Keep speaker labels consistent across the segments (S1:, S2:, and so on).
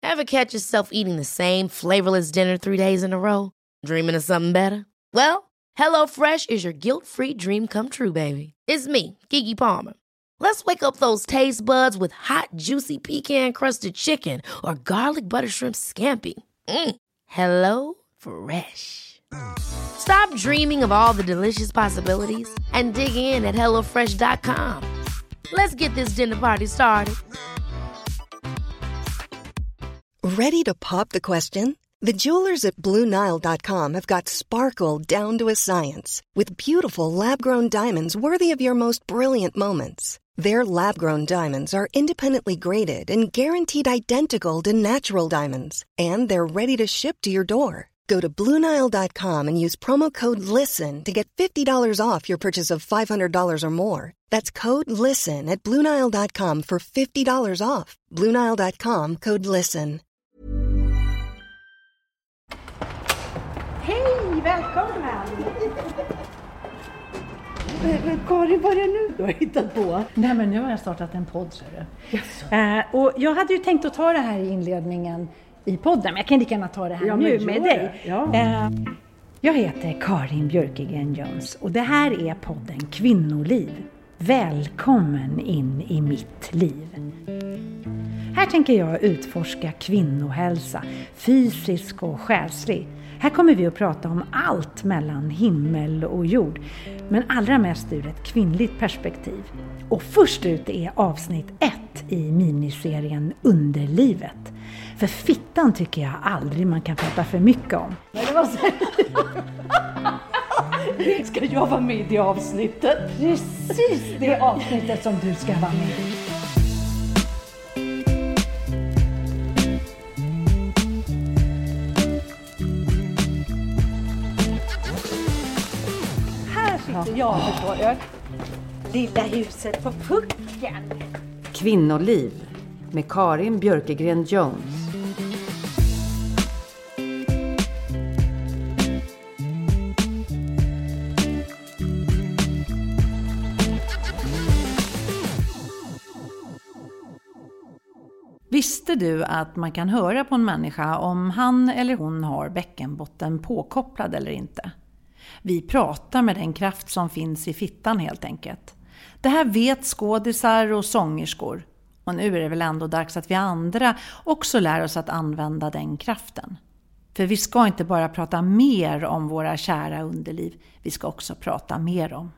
S1: Ever catch yourself eating the same flavorless dinner 3 days in a row? Dreaming of something better? Well, HelloFresh is your guilt-free dream come true, baby. It's me, Keke Palmer. Let's wake up those taste buds with hot, juicy pecan-crusted chicken or garlic butter shrimp scampi. Hello Fresh. Stop dreaming of all the delicious possibilities and dig in at HelloFresh.com. Let's get this dinner party started.
S2: Ready to pop the question? The jewelers at BlueNile.com have got sparkle down to a science with beautiful lab-grown diamonds worthy of your most brilliant moments. Their lab-grown diamonds are independently graded and guaranteed identical to natural diamonds, and they're ready to ship to your door. Go to BlueNile.com and use promo code LISTEN to get $50 off your purchase of $500 or more. That's code LISTEN at BlueNile.com for $50 off. BlueNile.com, code LISTEN.
S3: Hej, välkommen! Karin, vad är det nu du har hittat på?
S4: Nej, men nu har jag startat en podd, så du.
S3: Yes.
S4: Och jag hade ju tänkt att ta det här i inledningen i podden, men jag kan lika gärna ta det här nu med dig.
S3: Ja.
S4: Jag heter Karin Björkegren Jones och det här är podden Kvinnoliv. Välkommen in i mitt liv. Här tänker jag utforska kvinnohälsa, fysisk och själslig. Här kommer vi att prata om allt mellan himmel och jord, men allra mest ur ett kvinnligt perspektiv. Och först ut är avsnitt 1 i miniserien Underlivet. För fittan tycker jag aldrig man kan prata för mycket om.
S3: Det var så... Ska jag vara med i det avsnittet?
S4: Precis det avsnittet som du ska vara med i.
S3: Jag förstår jag. Lilla huset på pucken.
S5: Kvinnoliv med Karin Björkegren Jones. Visste du att man kan höra på en människa om han eller hon har bäckenbotten påkopplad eller inte? Vi pratar med den kraft som finns i fittan helt enkelt. Det här vet skådisar och sångerskor. Och nu är det väl ändå dags att vi andra också lär oss att använda den kraften. För vi ska inte bara prata mer om våra kära underliv. Vi ska också prata mer om.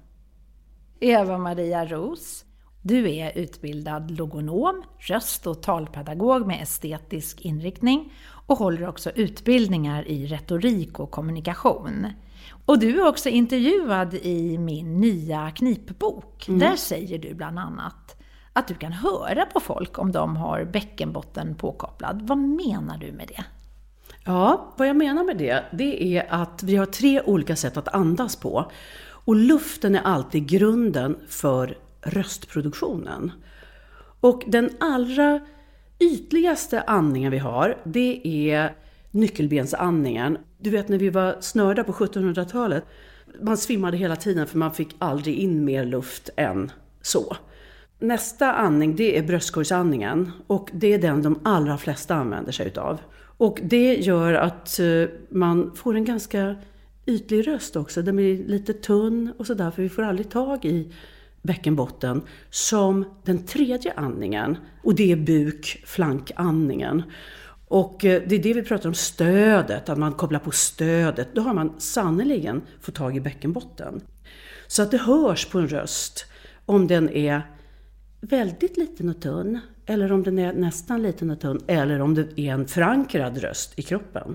S5: Eva-Maria Ros. Du är utbildad logonom, röst- och talpedagog med estetisk inriktning och håller också utbildningar i retorik och kommunikation. Och du är också intervjuad i min nya knipbok. Där säger du bland annat att du kan höra på folk om de har bäckenbotten påkopplad. Vad menar du med det?
S6: Ja, vad jag menar med det är att vi har 3 olika sätt att andas på. Och luften är alltid grunden för röstproduktionen. Och den allra ytligaste andningen vi har, det är nyckelbensandningen. Du vet när vi var snörda på 1700-talet, man svimmade hela tiden för man fick aldrig in mer luft än så. Nästa andning, det är bröstkorgsandningen och det är den de allra flesta använder sig utav. Och det gör att man får en ganska ytlig röst också. Den blir lite tunn och sådär, för vi får aldrig tag i bäckenbotten som den tredje andningen. Och det är buk-flankandningen. Och det är det vi pratar om, stödet, att man kopplar på stödet. Då har man sannoliken fått tag i bäckenbotten. Så att det hörs på en röst om den är väldigt liten och tunn, eller om den är nästan liten och tunn, eller om det är en förankrad röst i kroppen.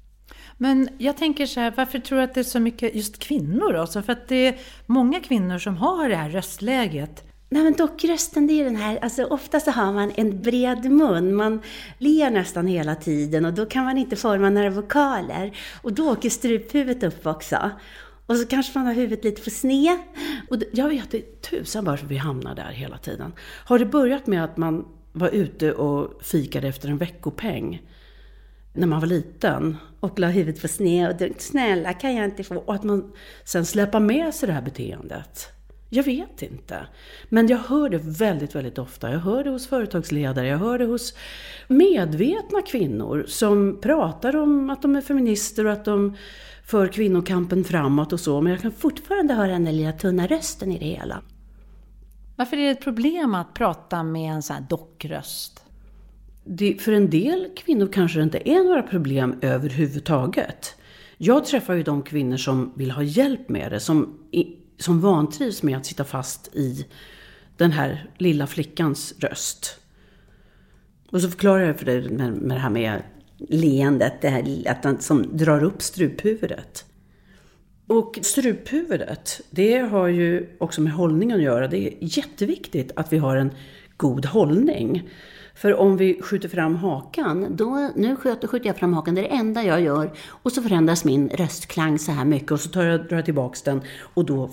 S5: Men jag tänker så här, varför tror du att det är så mycket just kvinnor då? Så för att det är många kvinnor som har det här röstläget.
S7: Nej, men dockrösten, det är den här, alltså ofta så har man en bred mun, man ler nästan hela tiden och då kan man inte forma några vokaler och då åker struphuvudet upp också. Och så kanske man har huvudet lite för sned.
S6: Och jag vet tusan varför vi hamnar där hela tiden. Har det börjat med att man var ute och fikade efter en veckopeng när man var liten
S7: och la huvudet för sned och snälla kan jag inte få.
S6: Och att man sen släpper med sig det här beteendet Jag vet inte. Men jag hör det väldigt, väldigt ofta. Jag hör det hos företagsledare. Jag hör det hos medvetna kvinnor som pratar om att de är feminister och att de för kvinnokampen framåt och så. Men jag kan fortfarande höra den där lilla tunna rösten i det hela.
S5: Varför är det ett problem att prata med en sån här dockröst?
S6: För en del kvinnor kanske det inte är några problem överhuvudtaget. Jag träffar ju de kvinnor som vill ha hjälp med det. Som vantrivs med att sitta fast i den här lilla flickans röst. Och så förklarar jag för dig med det här med leendet, det här att den som drar upp struphuvudet. Och struphuvudet, det har ju också med hållningen att göra. Det är jätteviktigt att vi har en god hållning. För om vi skjuter fram hakan, nu skjuter jag fram hakan, det är det enda jag gör. Och så förändras min röstklang så här mycket och så drar jag tillbaka den. Och då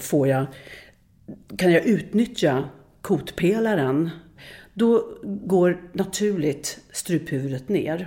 S6: kan jag utnyttja kotpelaren. Då går naturligt struphuvudet ner.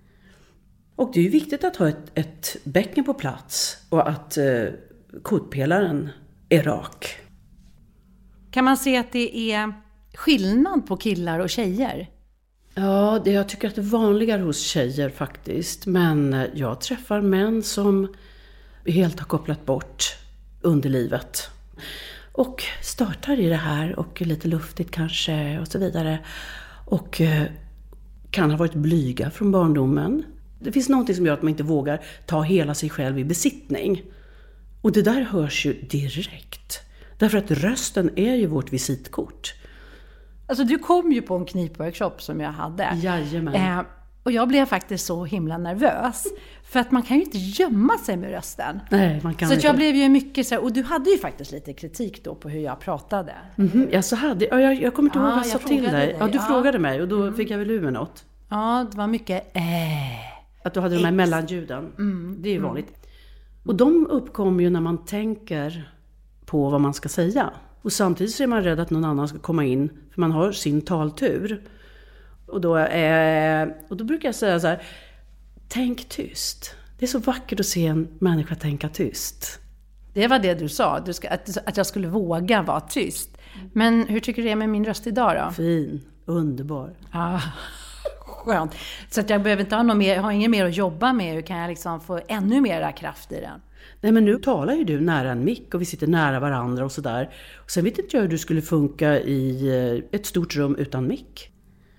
S6: Och det är ju viktigt att ha ett bäcken på plats och att kotpelaren är rak.
S5: Kan man se att det är skillnad på killar och tjejer?
S6: Ja, jag tycker att det är vanligare hos tjejer faktiskt. Men jag träffar män som helt har kopplat bort underlivet. Och startar i det här och lite luftigt kanske och så vidare. Och kan ha varit blyga från barndomen. Det finns någonting som gör att man inte vågar ta hela sig själv i besittning. Och det där hörs ju direkt. Därför att rösten är ju vårt visitkort.
S5: Alltså du kom ju på en knipworkshop som jag hade.
S6: Jajamän.
S5: Och jag blev faktiskt så himla nervös. För att man kan ju inte gömma sig med rösten.
S6: Nej, man kan
S5: så
S6: inte.
S5: Jag blev ju mycket så här, och du hade ju faktiskt lite kritik då på hur jag pratade.
S6: Mm-hmm. Jag kommer inte ihåg vad jag sa till dig. Ja, du frågade mig och då fick jag väl ur med något.
S5: Ja, det var mycket
S6: Att du hade de här mellanljuden. Det är ju vanligt. Och de uppkommer ju när man tänker på vad man ska säga. Och samtidigt så är man rädd att någon annan ska komma in. För man har sin taltur. Och då brukar jag säga så här: tänk tyst. Det är så vackert att se en människa tänka tyst.
S5: Det var det du sa, att jag skulle våga vara tyst. Men hur tycker du det är med min röst idag då?
S6: Fin, underbar.
S5: Ah, skönt. Så att jag behöver inte ha inget mer att jobba med. Hur kan jag liksom få ännu mera kraft i den?
S6: Nej, men nu talar ju du nära en mick och vi sitter nära varandra och sådär. Och sen vet inte jag hur du skulle funka i ett stort rum utan mick.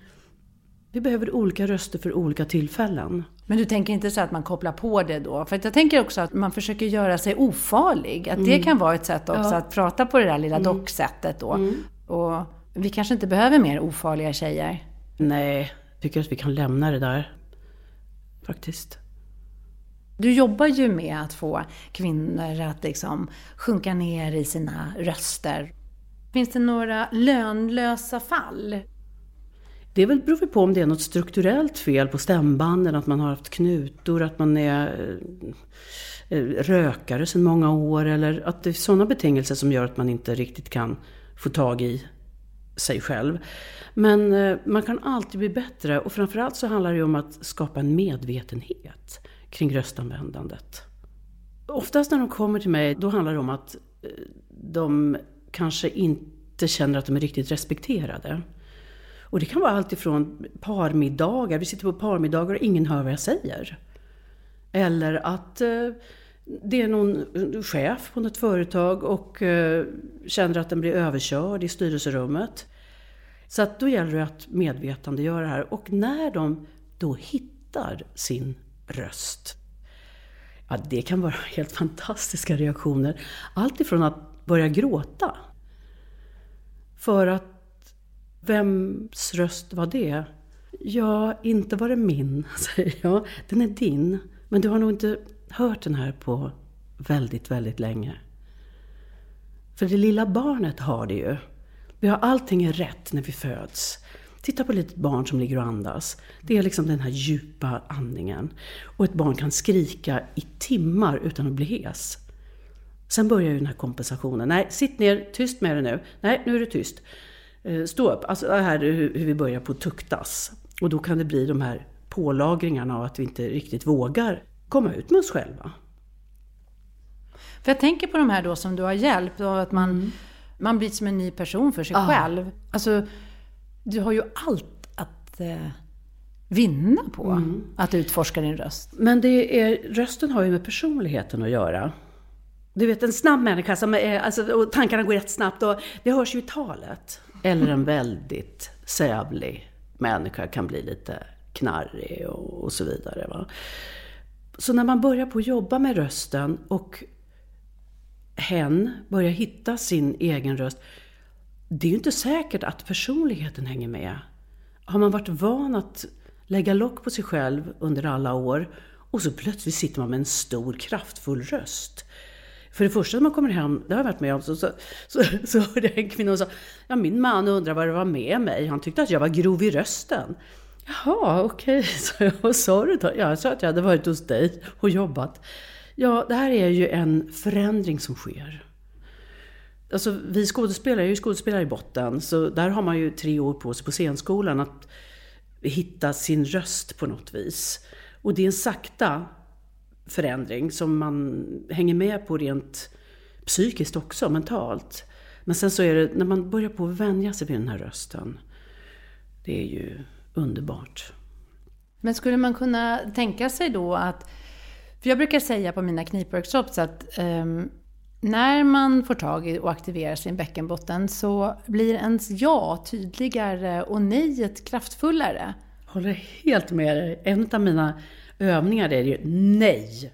S6: Vi behöver olika röster för olika tillfällen.
S5: Men du tänker inte så att man kopplar på det då? För att jag tänker också att man försöker göra sig ofarlig. Att det kan vara ett sätt också att prata på det där lilla docksättet då. Och vi kanske inte behöver mer ofarliga tjejer.
S6: Nej, jag tycker att vi kan lämna det där. Faktiskt.
S5: Du jobbar ju med att få kvinnor att liksom sjunka ner i sina röster. Finns det några lönlösa fall?
S6: Det beror på om det är något strukturellt fel på stämbanden, att man har haft knutor, att man är rökare sedan många år, eller att det är sådana betingelser som gör att man inte riktigt kan få tag i sig själv. Men man kan alltid bli bättre, och framförallt så handlar det om att skapa en medvetenhet kring röstanvändandet. Oftast när de kommer till mig, då handlar det om att de kanske inte känner att de är riktigt respekterade. Och det kan vara allt ifrån parmiddagar. Vi sitter på parmiddagar och ingen hör vad jag säger. Eller att det är någon chef på något företag och känner att den blir överkörd i styrelserummet. Så att då gäller det att medvetandegöra det här. Och när de då hittar sin röst. Ja, det kan vara helt fantastiska reaktioner. Allt ifrån att börja gråta. För att vems röst var det? Ja, inte var det min, säger jag. Den är din. Men du har nog inte hört den här på väldigt, väldigt länge. För det lilla barnet har det ju. Vi har allting rätt när vi föds. Titta på ett litet barn som ligger och andas. Det är liksom den här djupa andningen. Och ett barn kan skrika i timmar utan att bli hes. Sen börjar ju den här kompensationen. Nej, sitt ner, tyst med det nu. Nej, nu är det tyst. Stå upp. Alltså det här hur vi börjar på tuktas. Och då kan det bli de här pålagringarna av att vi inte riktigt vågar komma ut med oss själva.
S5: För jag tänker på de här då som du har hjälpt. Och att man Man blir som en ny person för sig själv. Alltså, du har ju allt att vinna på att utforska din röst.
S6: Men rösten har ju med personligheten att göra. Du vet, en snabb människa som och tankarna går rätt snabbt och det hörs ju i talet. Eller en väldigt sävlig människa kan bli lite knarrig och så vidare. Va? Så när man börjar på att jobba med rösten och hen börjar hitta sin egen röst, det är ju inte säkert att personligheten hänger med. Har man varit van att lägga lock på sig själv under alla år och så plötsligt sitter man med en stor kraftfull röst. För det första när man kommer hem, det har jag varit med om, så hörde en kvinna och sa, ja, min man undrar vad det var med mig. Han tyckte att jag var grov i rösten. Jaha, okej, så jag. Vad sa du då? Jag sa att jag hade varit hos dig och jobbat. Ja, det här är ju en förändring som sker. Alltså, vi skådespelare är ju skådespelare i botten, så där har man ju 3 år på sig på scenskolan att hitta sin röst på något vis. Och det är en sakta förändring som man hänger med på rent psykiskt också, mentalt. Men sen så är det, när man börjar på att vänja sig vid den här rösten, det är ju underbart.
S5: Men skulle man kunna tänka sig då att, för jag brukar säga på mina knipworkshops att när man får tag i och aktiverar sin bäckenbotten så blir ens ja tydligare och nejet kraftfullare.
S6: Håller helt med dig. En av mina övningar är ju nej.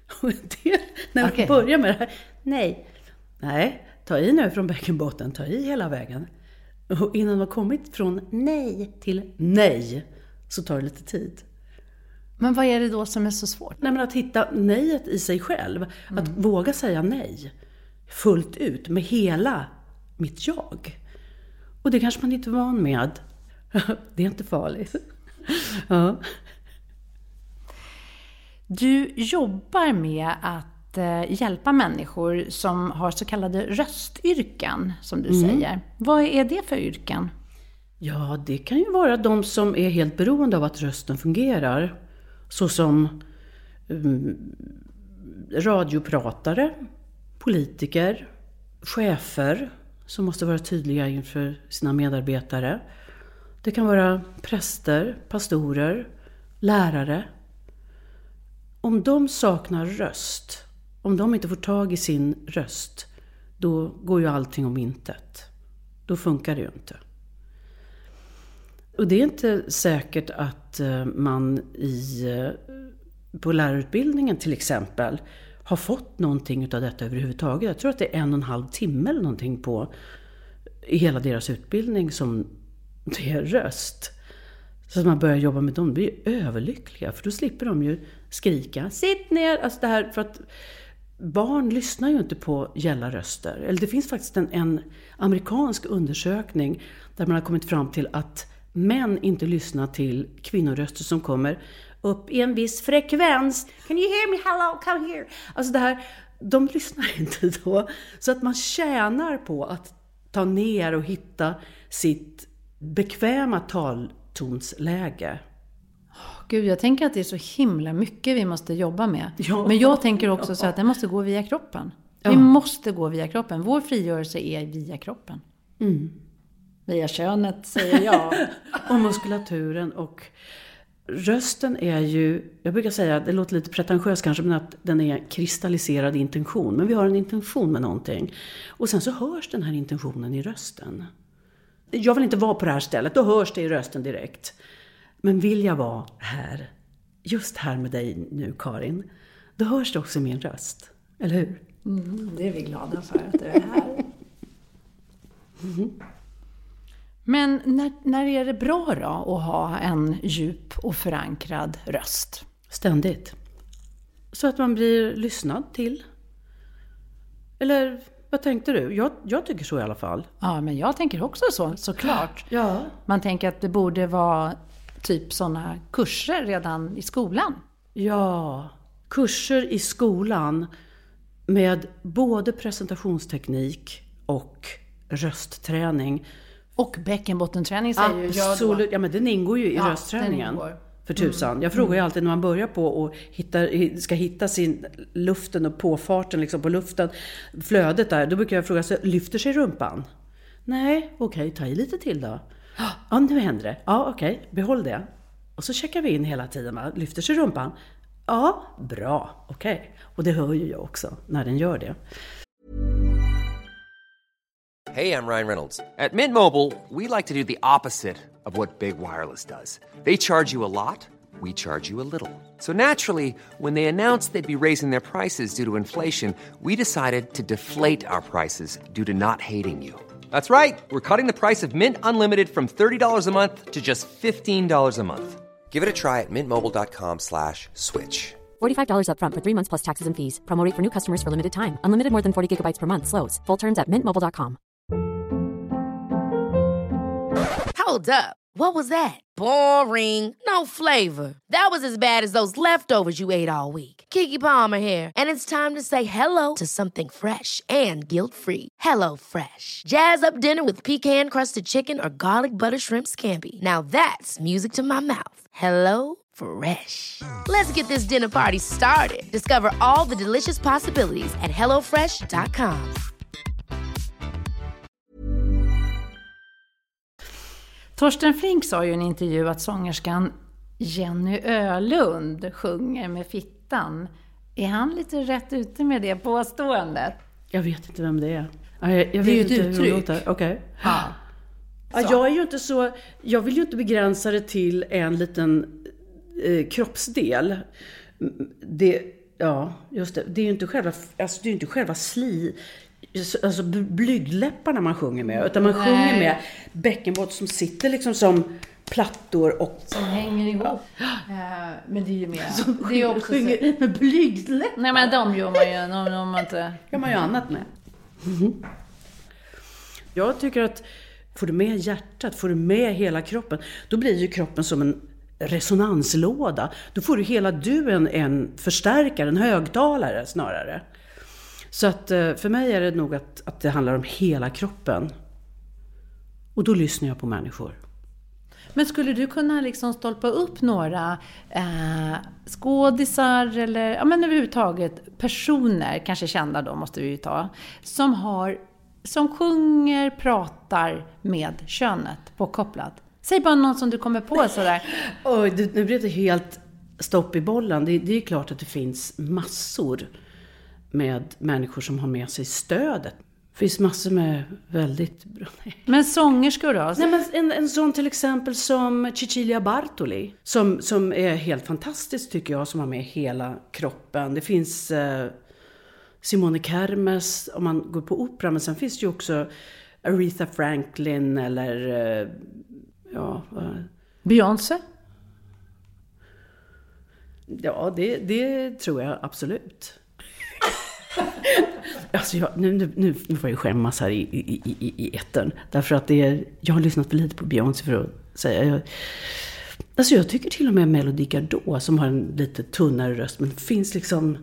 S6: När man börjar med det här, nej. Nej, ta i nu från bäckenbotten, ta i hela vägen. Och innan man har kommit från nej till nej så tar det lite tid.
S5: Men vad är det då som är så svårt?
S6: Nej, men att hitta nejet i sig själv. Att våga säga nej fullt ut med hela mitt jag. Och det kanske man inte är van med. Det är inte farligt. Ja.
S5: Du jobbar med att hjälpa människor som har så kallade röstyrken, som du säger. Vad är det för yrken?
S6: Ja, det kan ju vara de som är helt beroende av att rösten fungerar. Såsom radiopratare, politiker, chefer som måste vara tydliga inför sina medarbetare. Det kan vara präster, pastorer, lärare. Om de saknar röst, om de inte får tag i sin röst, då går ju allting om intet. Då funkar det ju inte. Och det är inte säkert att man på lärarutbildningen till exempel har fått någonting av detta överhuvudtaget. Jag tror att det är 1,5 timme eller någonting i hela deras utbildning som det är röst. Så att man börjar jobba med dem, blir ju överlyckliga. För då slipper de ju skrika, sitt ner. Alltså det här, för att barn lyssnar ju inte på gälla röster. Eller det finns faktiskt en amerikansk undersökning där man har kommit fram till att män inte lyssnar till kvinnoröster som kommer upp i en viss frekvens. Can you hear me? Hello, come here. Alltså det här, de lyssnar inte då. Så att man tjänar på att ta ner och hitta sitt bekväma taltonsläge.
S5: Gud, jag tänker att det är så himla mycket vi måste jobba med.
S6: Ja.
S5: Men jag tänker också så att det måste gå via kroppen. Ja. Vi måste gå via kroppen. Vår frigörelse är via kroppen. Via könet, säger jag.
S6: Och muskulaturen och rösten är ju, jag brukar säga, det låter lite pretentiöst kanske, men att den är kristalliserad intention. Men vi har en intention med någonting. Och sen så hörs den här intentionen i rösten. Jag vill inte vara på det här stället, då hörs det i rösten direkt. Men vill jag vara här, just här med dig nu, Karin, då hörs det också i min röst. Eller hur?
S5: Det är vi glada för att du är här. Men när är det bra då att ha en djup och förankrad röst?
S6: Ständigt. Så att man blir lyssnad till. Eller vad tänkte du? Jag tycker så i alla fall.
S5: Ja, men jag tänker också så, såklart.
S6: Ja.
S5: Man tänker att det borde vara typ sådana kurser redan i skolan.
S6: Ja, kurser i skolan med både presentationsteknik och röstträning.
S5: Och bäckenbottenträning säger
S6: jag. Absolut, ja, men den ingår ju i röstträningen. för tusan. Jag frågar ju alltid när man börjar på och ska hitta sin luften och påfarten liksom på luften, flödet där. Då brukar jag fråga, så lyfter sig rumpan? Nej, okej, ta i lite till då. Ja, nu händer det. Ja, okej, behåll det. Och så checkar vi in hela tiden. Va? Lyfter sig rumpan? Ja, bra, okej. Och det hör ju jag också när den gör det.
S8: Hey, I'm Ryan Reynolds. At Mint Mobile, we like to do the opposite of what Big Wireless does. They charge you a lot, we charge you a little. So naturally, when they announced they'd be raising their prices due to inflation, we decided to deflate our prices due to not hating you. That's right. We're cutting the price of Mint Unlimited from $30 a month to just $15 a month. Give it a try at mintmobile.com/switch.
S9: $45 up front for 3 months plus taxes and fees. Promo rate for new customers for limited time. Unlimited more than 40 gigabytes per month. Slows full terms at mintmobile.com.
S1: Hold up. What was that? Boring. No flavor. That was as bad as those leftovers you ate all week. Keke Palmer here, and it's time to say hello to something fresh and guilt-free. Hello Fresh. Jazz up dinner with pecan-crusted chicken or garlic butter shrimp scampi. Now that's music to my mouth. Hello Fresh. Let's get this dinner party started. Discover all the delicious possibilities at hellofresh.com.
S5: Torsten Flink sa ju i en intervju att sångerskan Jenny Ölund sjunger med fittan. Är han lite rätt ute med det påståendet?
S6: Jag vet inte vem det är. Jag
S5: det
S6: vet
S5: är ju
S6: inte
S5: ett uttryck.
S6: Okej.
S5: Ja.
S6: Jag är ju inte så... Jag vill ju inte begränsa det till en liten kroppsdel. Just det. Det är ju inte själva... Alltså, det är ju inte själva alltså blygdläpparna man sjunger med, utan man sjunger med bäckenbotten som sitter liksom som plattor och
S5: som hänger ihop. Men det är ju mer. Det är ju också
S6: sjunger med blygdläppar.
S5: Nej, men de gör man ju om man inte
S6: kan man ju annat med. Jag tycker att får du med hjärtat, får du med hela kroppen, då blir ju kroppen som en resonanslåda. Då får du hela en förstärkare, en högtalare snarare. Så att för mig är det nog att det handlar om hela kroppen. Och då lyssnar jag på människor.
S5: Men skulle du kunna liksom stolpa upp några skådisar eller men överhuvudtaget personer, kanske kända då måste vi ju ta, som sjunger, pratar med könet påkopplat? Säg bara någon som du kommer på sådär.
S6: Nu blir det helt stopp i bollen. Det är klart att det finns massor med människor som har med sig stödet. Det finns massor med väldigt bra.
S5: Men sångerskor då?
S6: Nej, men en sån till exempel som Cecilia Bartoli. Som är helt fantastisk tycker jag, som har med hela kroppen. Det finns Simone Kermes om man går på opera. Men sen finns det ju också Aretha Franklin eller
S5: Beyoncé?
S6: Ja, det tror jag absolut. Alltså nu får jag ju skämmas här i etern. Därför att jag har lyssnat för lite på Beyoncé för att säga. Jag tycker till och med Melody Gardot som har en lite tunnare röst. Men finns liksom...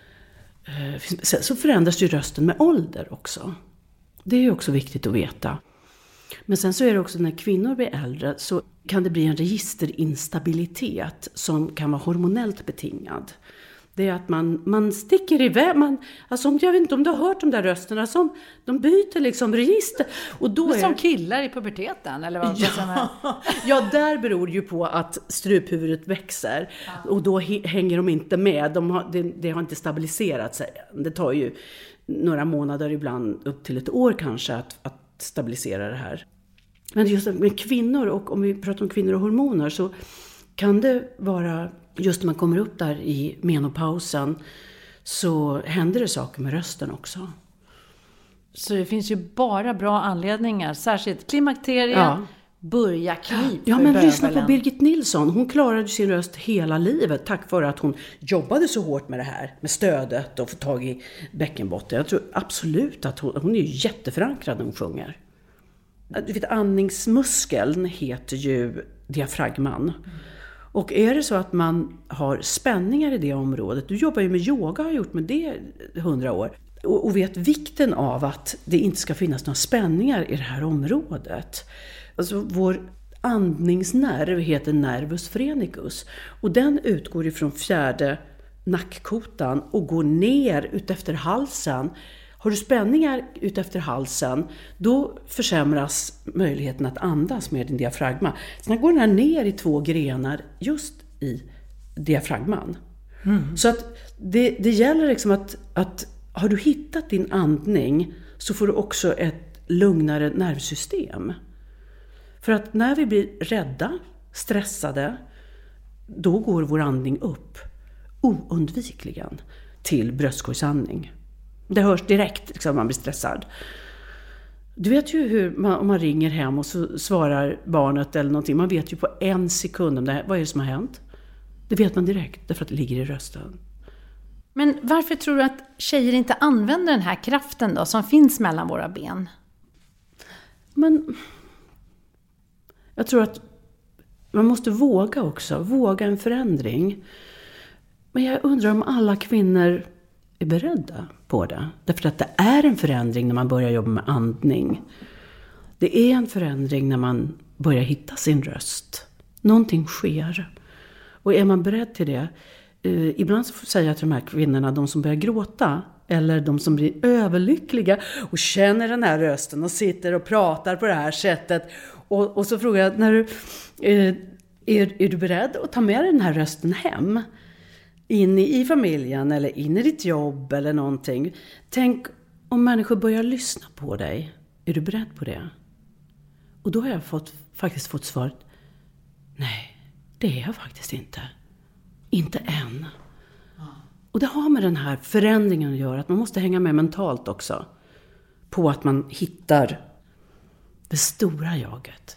S6: så förändras ju rösten med ålder också. Det är ju också viktigt att veta. Men sen så är det också när kvinnor blir äldre så kan det bli en registerinstabilitet som kan vara hormonellt betingad. Det är att man sticker iväg. Alltså, jag vet inte om du har hört de där rösterna. Som, de byter liksom register. Och då
S5: som killar i puberteten? Eller vad
S6: ja, där beror det ju på att struphuvudet växer. Ja. Och då hänger de inte med. Det har inte stabiliserat sig. Det tar ju några månader, ibland upp till ett år kanske, att stabilisera det här. Men just med kvinnor, och om vi pratar om kvinnor och hormoner, så kan det vara... Just när man kommer upp där i menopausen så händer det saker med rösten också.
S5: Så det finns ju bara bra anledningar, särskilt klimakteriet, börja knip.
S6: Ja, men lyssna på Birgit Nilsson. Hon klarade sin röst hela livet tack vare att hon jobbade så hårt med det här, med stödet och få tag i bäckenbotten. Jag tror absolut att hon är ju jätteförankrad när hon sjunger. Du vet, andningsmuskeln heter ju diafragman. Och är det så att man har spänningar i det området, du jobbar ju med yoga, har gjort med det 100 år, och vet vikten av att det inte ska finnas några spänningar i det här området. Alltså vår andningsnerv heter nervus phrenicus. Och den utgår ifrån 4:e nackkotan och går ner utefter halsen. Har du spänningar utefter halsen, då försämras möjligheten att andas med din diafragma. Sen går den här ner i 2 grenar just i diafragman. Så att det gäller liksom att har du hittat din andning så får du också ett lugnare nervsystem. För att när vi blir rädda, stressade, då går vår andning upp oundvikligen till bröstkorgsandning. Det hörs direkt liksom, man blir stressad. Du vet ju hur om man ringer hem och så svarar barnet eller någonting. Man vet ju på 1 sekund om det här, vad är det som har hänt. Det vet man direkt därför att det ligger i rösten.
S5: Men varför tror du att tjejer inte använder den här kraften då som finns mellan våra ben?
S6: Men jag tror att man måste våga också. Våga en förändring. Men jag undrar om alla kvinnor är beredda på det. Därför att det är en förändring när man börjar jobba med andning. Det är en förändring när man börjar hitta sin röst. Någonting sker. Och är man beredd till det? Ibland så säger jag till de här kvinnorna, de som börjar gråta. Eller de som blir överlyckliga och känner den här rösten och sitter och pratar på det här sättet. Och så frågar jag, är du beredd att ta med den här rösten hem? In i familjen eller in i ditt jobb eller någonting. Tänk om människor börjar lyssna på dig. Är du beredd på det? Och då har jag faktiskt fått svaret. Nej, det är jag faktiskt inte. Inte än. Och det har med den här förändringen att göra. Att man måste hänga med mentalt också. På att man hittar det stora jaget.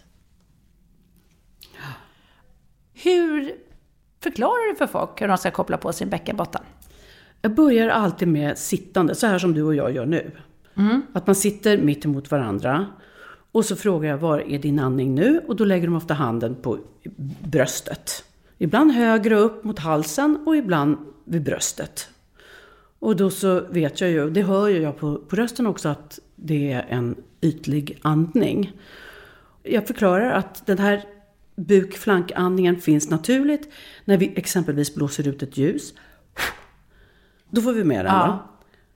S5: Hur förklarar du för folk hur de ska koppla på sin bäckenbotten?
S6: Jag börjar alltid med sittande, så här som du och jag gör nu. Att man sitter mitt emot varandra. Och så frågar jag, var är din andning nu? Och då lägger de ofta handen på bröstet. Ibland högre upp mot halsen och ibland vid bröstet. Och då så vet jag ju, det hör ju jag på rösten också, att det är en ytlig andning. Jag förklarar att den här bukflankandningen finns naturligt när vi exempelvis blåser ut ett ljus. Då får vi med den, va?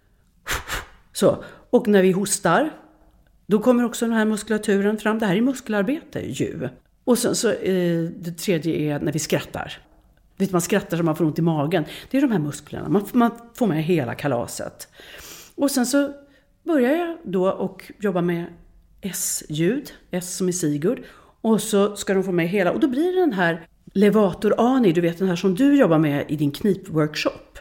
S6: Så. Och när vi hostar, då kommer också den här muskulaturen fram. Det här är muskelarbete ju. Och sen så det tredje är när vi skrattar. Vet man skrattar så man får ont i magen. Det är de här musklerna. Man får med hela kalaset. Och sen så börjar jag då och jobba med S-ljud. S som i Sigurd. Och så ska de få med hela. Och då blir det den här levator ani. Du vet den här som du jobbar med i din knipworkshop.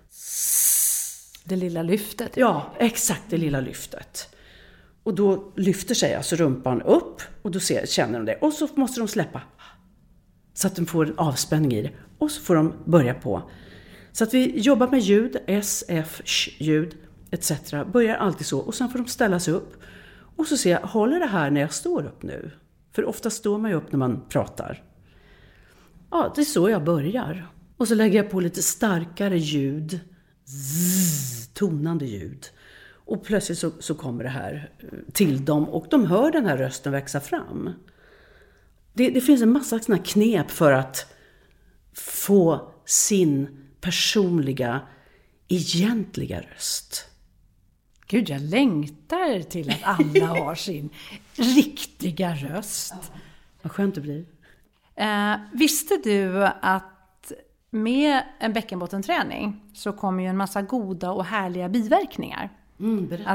S5: Det lilla lyftet.
S6: Ja, exakt det lilla lyftet. Och då lyfter sig alltså rumpan upp. Och då känner de det. Och så måste de släppa. Så att de får en avspänning i det. Och så får de börja på. Så att vi jobbar med ljud. S, F, ljud etc. Börjar alltid så. Och sen får de ställa sig upp. Och så ser jag, håller det här när jag står upp nu? För ofta står man ju upp när man pratar. Ja, det är så jag börjar. Och så lägger jag på lite starkare ljud. Tonande ljud. Och plötsligt så kommer det här till dem. Och de hör den här rösten växa fram. Det finns en massa såna knep för att få sin personliga, egentliga röst.
S5: Gud, jag längtar till att alla har sin riktiga röst.
S6: Vad skönt det blir.
S5: Visste du att med en bäckenbottenträning så kommer ju en massa goda och härliga biverkningar?
S6: Berätta.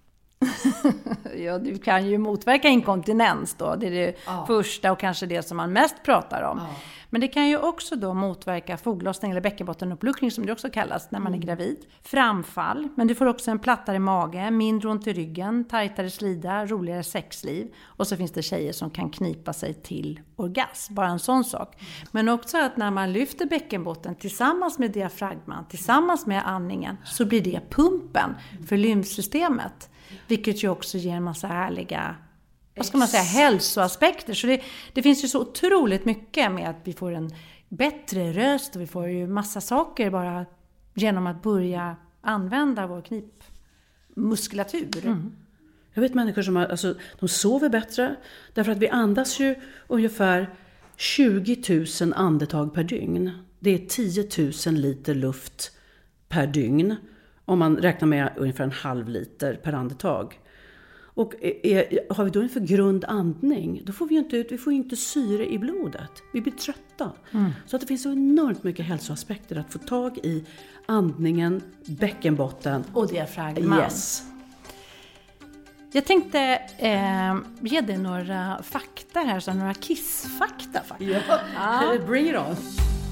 S5: Ja, du kan ju motverka inkontinens då. Det är det första och kanske det som man mest pratar om. Men det kan ju också då motverka foglossning eller bäckenbottenuppluckring som det också kallas när man är gravid. Framfall, men du får också en plattare mage, mindre ont i ryggen, tajtare slida, roligare sexliv. Och så finns det tjejer som kan knipa sig till orgasm, bara en sån sak. Men också att när man lyfter bäckenbotten tillsammans med diafragman, tillsammans med andningen, så blir det pumpen för lymfsystemet. Vilket ju också ger en massa härliga, vad ska man säga, hälsoaspekter. Så det finns ju så otroligt mycket med att vi får en bättre röst. Och vi får ju massa saker bara genom att börja använda vår knipmuskulatur.
S6: Jag vet människor som de sover bättre därför att vi andas ju ungefär 20 000 andetag per dygn. Det är 10 000 liter luft per dygn om man räknar med ungefär 1/2 liter per andetag. Och har vi då en för grund andning, då får vi får inte syre i blodet. Vi blir trötta. Så att det finns så enormt mycket hälsoaspekter att få tag i andningen, bäckenbotten
S5: och diafragman.
S6: Yes.
S5: Jag tänkte ge dig några fakta här, så några kissfakta faktiskt.
S6: Bring it on.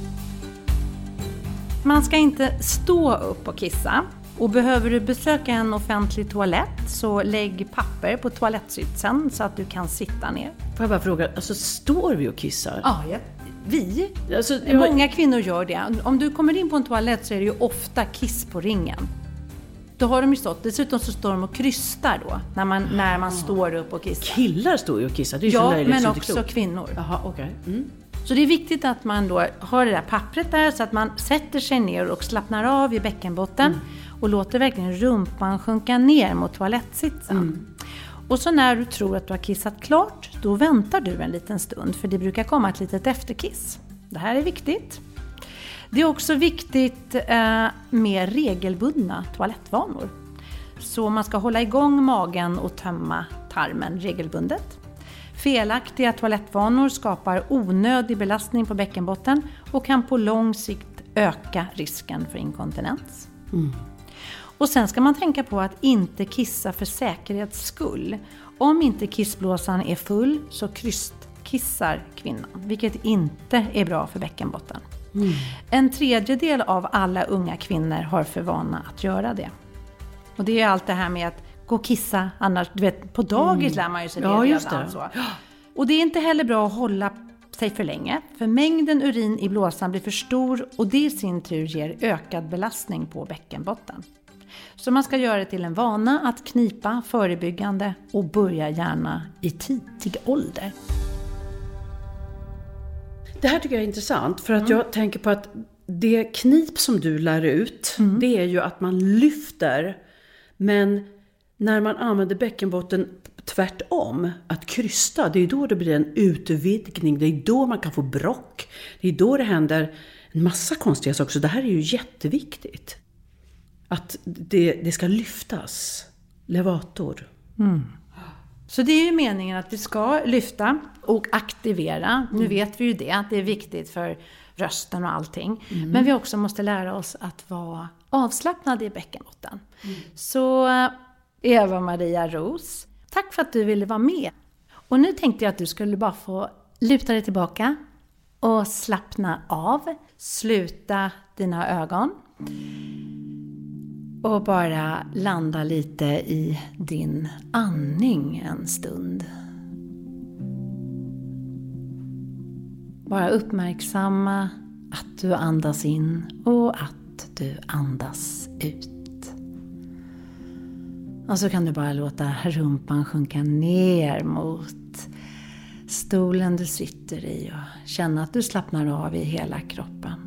S5: Man ska inte stå upp och kissa. Och behöver du besöka en offentlig toalett så lägg papper på toalettsitsen så att du kan sitta ner.
S6: Får jag bara fråga, står vi och kissar?
S5: Ja, vi. Många kvinnor gör det. Om du kommer in på en toalett så är det ju ofta kiss på ringen. Då har de ju stått. Dessutom så står de och krystar då när man står upp och kissar.
S6: Killar står ju och kissar. Det är
S5: ja,
S6: så löjligt,
S5: men också kvinnor.
S6: Jaha, okej.
S5: Så det är viktigt att man då har det där pappret där så att man sätter sig ner och slappnar av i bäckenbotten och låter verkligen rumpan sjunka ner mot toalettsitsen. Och så när du tror att du har kissat klart, då väntar du en liten stund, för det brukar komma ett litet efterkiss. Det här är viktigt. Det är också viktigt med regelbundna toalettvanor. Så man ska hålla igång magen och tömma tarmen regelbundet. Felaktiga toalettvanor skapar onödig belastning på bäckenbotten och kan på lång sikt öka risken för inkontinens. Och sen ska man tänka på att inte kissa för säkerhets skull. Om inte kissblåsan är full så krystkissar kvinnan, vilket inte är bra för bäckenbotten. 1/3 av alla unga kvinnor har för vana att göra det. Och det är allt det här med att gå och kissa, annars, du vet, på dagis lär man ju sig det redan. Så. Och det är inte heller bra att hålla sig för länge, för mängden urin i blåsan blir för stor och det i sin tur ger ökad belastning på bäckenbotten. Så man ska göra det till en vana att knipa förebyggande och börja gärna i tidig ålder.
S6: Det här tycker jag är intressant, för att jag tänker på att det knip som du lär ut, det är ju att man lyfter, men när man använder bäckenbotten tvärtom, att krysta, det är då det blir en utvidgning, det är då man kan få brock, det är då det händer en massa konstiga saker. Så det här är ju jätteviktigt. Att det ska lyftas, levator.
S5: Så det är ju meningen att vi ska lyfta och aktivera. Nu vet vi ju det, att det är viktigt för rösten och allting. Men vi också måste lära oss att vara avslappnade i bäckenbotten. Så Eva-Maria Ros, tack för att du ville vara med. Och nu tänkte jag att du skulle bara få luta dig tillbaka och slappna av. Sluta dina ögon. Och bara landa lite i din andning en stund. Bara uppmärksamma att du andas in och att du andas ut. Och så kan du bara låta rumpan sjunka ner mot stolen du sitter i och känna att du slappnar av i hela kroppen.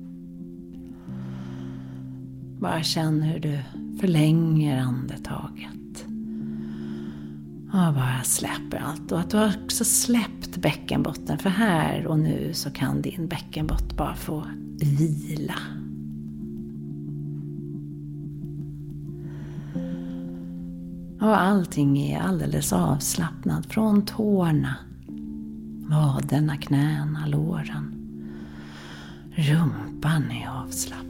S5: Bara känn hur du förlänger andetaget. Och bara släpper allt. Och att du har också släppt bäckenbotten. För här och nu så kan din bäckenbott bara få vila. Och allting är alldeles avslappnat. Från tårna, vaderna, knäna, låren. Rumpan är avslappnad.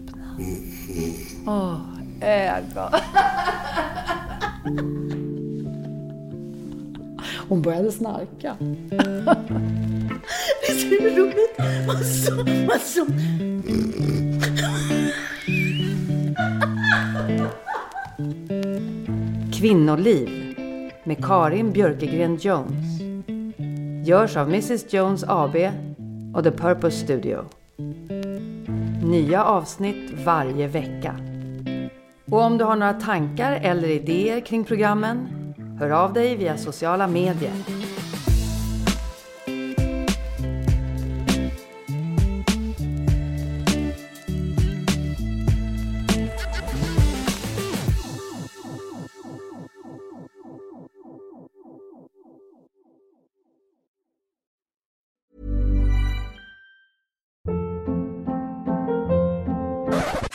S5: Ögon. Hon började snarka.
S7: Det är så roligt. Vad så.
S10: Kvinnoliv med Karin Björkegren Jones. Görs av Mrs Jones AB och The Purpose Studio. Nya avsnitt varje vecka. Och om du har några tankar eller idéer kring programmen, hör av dig via sociala medier.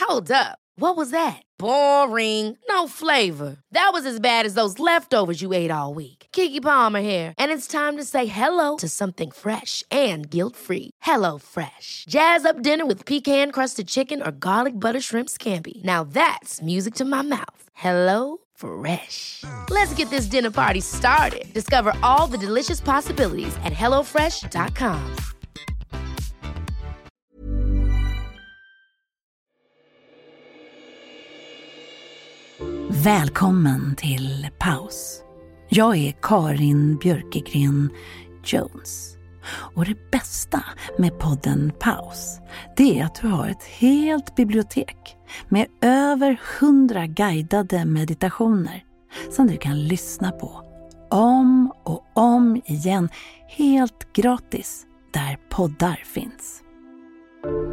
S1: Hold up. What was that? Boring. No flavor. That was as bad as those leftovers you ate all week. Keke Palmer here, and it's time to say hello to something fresh and guilt-free. Hello Fresh. Jazz up dinner with pecan-crusted chicken or garlic butter shrimp scampi. Now that's music to my mouth. Hello Fresh. Let's get this dinner party started. Discover all the delicious possibilities at hellofresh.com.
S5: Välkommen till paus. Jag är Karin Björkegren Jones. Och det bästa med podden Paus, det är att du har ett helt bibliotek med över 100 guidade meditationer som du kan lyssna på om och om igen, helt gratis, där poddar finns.